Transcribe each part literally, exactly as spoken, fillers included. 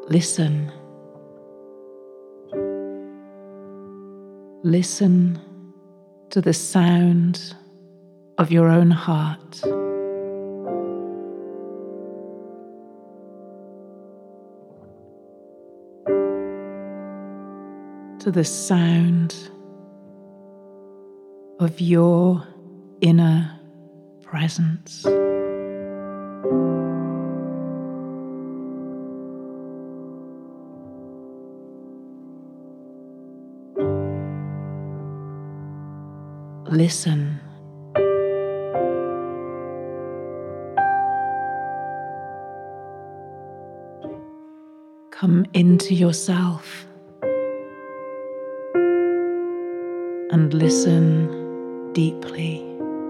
Listen. Listen to the sound of your own heart. To the sound of your inner presence. Listen. Come into yourself and listen deeply.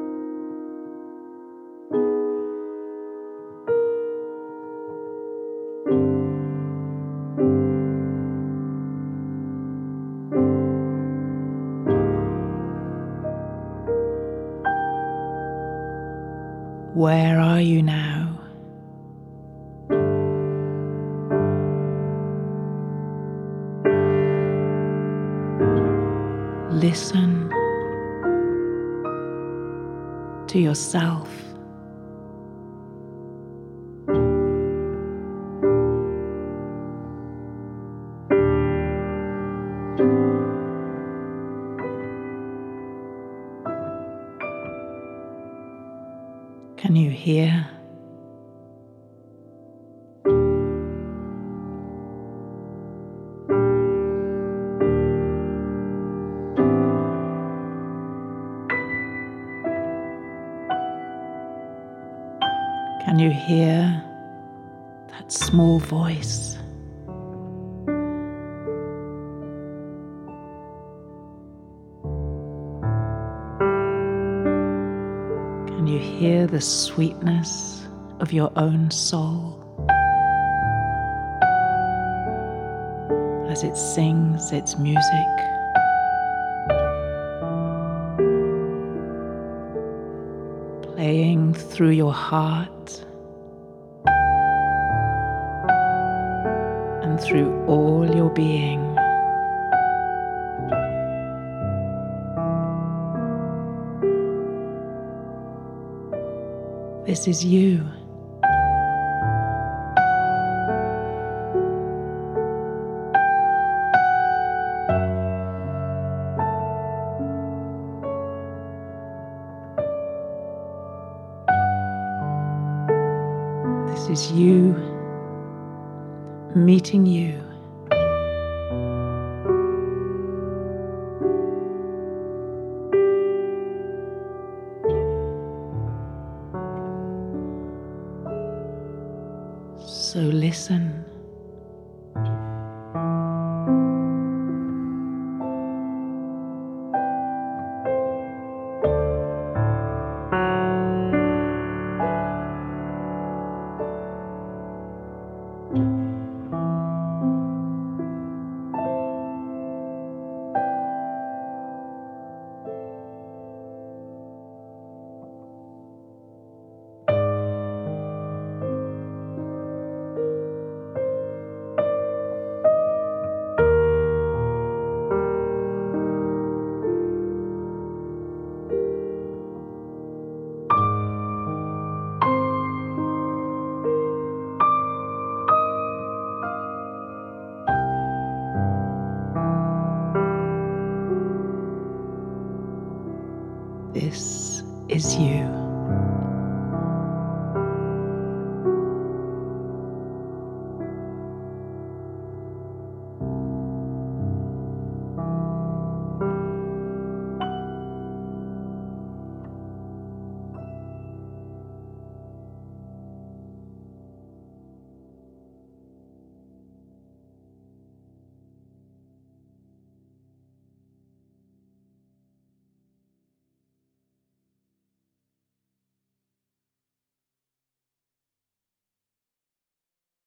Where are you now? Listen to yourself. Can you hear? Can you hear that small voice? Can you hear the sweetness of your own soul as it sings its music? Playing through your heart and through all your being. This is you. This is you meeting you. So listen. This is you.